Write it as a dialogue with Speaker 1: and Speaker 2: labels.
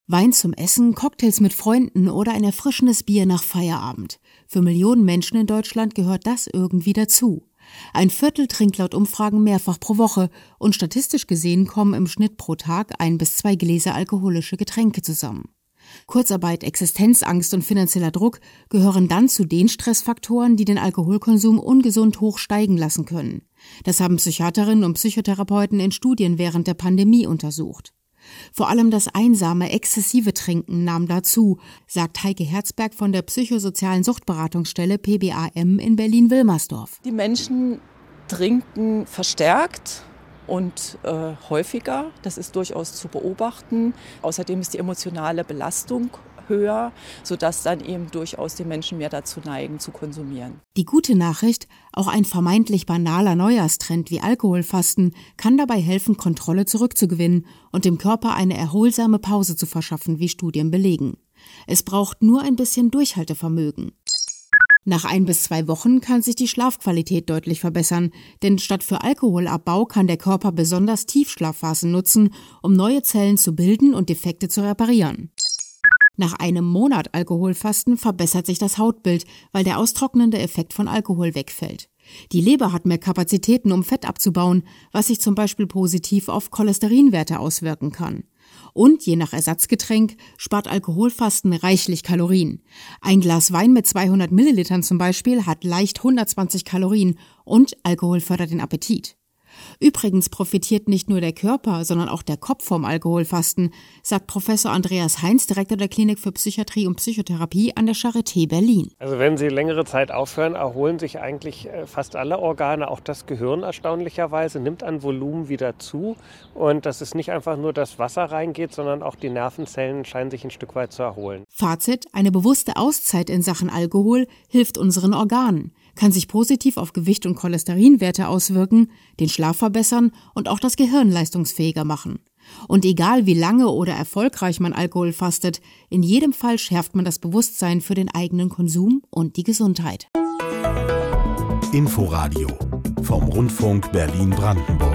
Speaker 1: Wein zum Essen, Cocktails mit Freunden oder ein erfrischendes Bier nach Feierabend. Für Millionen Menschen in Deutschland gehört das irgendwie dazu. Ein Viertel trinkt laut Umfragen mehrfach pro Woche und statistisch gesehen kommen im Schnitt pro Tag 1 bis 2 Gläser alkoholische Getränke zusammen. Kurzarbeit, Existenzangst und finanzieller Druck gehören dann zu den Stressfaktoren, die den Alkoholkonsum ungesund hoch steigen lassen können. Das haben Psychiaterinnen und Psychotherapeuten in Studien während der Pandemie untersucht. Vor allem das einsame, exzessive Trinken nahm dazu, sagt Heike Herzberg von der psychosozialen Suchtberatungsstelle PBAM in Berlin-Wilmersdorf.
Speaker 2: Die Menschen trinken verstärkt und häufiger. Das ist durchaus zu beobachten. Außerdem ist die emotionale Belastung höher, sodass dann eben durchaus die Menschen mehr dazu neigen, zu konsumieren.
Speaker 1: Die gute Nachricht, auch ein vermeintlich banaler Neujahrstrend wie Alkoholfasten kann dabei helfen, Kontrolle zurückzugewinnen und dem Körper eine erholsame Pause zu verschaffen, wie Studien belegen. Es braucht nur ein bisschen Durchhaltevermögen. Nach 1 bis 2 Wochen kann sich die Schlafqualität deutlich verbessern, denn statt für Alkoholabbau kann der Körper besonders Tiefschlafphasen nutzen, um neue Zellen zu bilden und Defekte zu reparieren. Nach einem Monat Alkoholfasten verbessert sich das Hautbild, weil der austrocknende Effekt von Alkohol wegfällt. Die Leber hat mehr Kapazitäten, um Fett abzubauen, was sich zum Beispiel positiv auf Cholesterinwerte auswirken kann. Und je nach Ersatzgetränk spart Alkoholfasten reichlich Kalorien. Ein Glas Wein mit 200 Millilitern zum Beispiel hat leicht 120 Kalorien und Alkohol fördert den Appetit. Übrigens profitiert nicht nur der Körper, sondern auch der Kopf vom Alkoholfasten, sagt Professor Andreas Heinz, Direktor der Klinik für Psychiatrie und Psychotherapie an der Charité Berlin.
Speaker 3: Also wenn Sie längere Zeit aufhören, erholen sich eigentlich fast alle Organe, auch das Gehirn erstaunlicherweise, nimmt an Volumen wieder zu. Und dass es nicht einfach nur das Wasser reingeht, sondern auch die Nervenzellen scheinen sich ein Stück weit zu erholen.
Speaker 1: Fazit: Eine bewusste Auszeit in Sachen Alkohol hilft unseren Organen, kann sich positiv auf Gewicht und Cholesterinwerte auswirken, den Schlaf verbessern und auch das Gehirn leistungsfähiger machen. Und egal wie lange oder erfolgreich man Alkohol fastet, in jedem Fall schärft man das Bewusstsein für den eigenen Konsum und die Gesundheit.
Speaker 4: Inforadio vom Rundfunk Berlin-Brandenburg.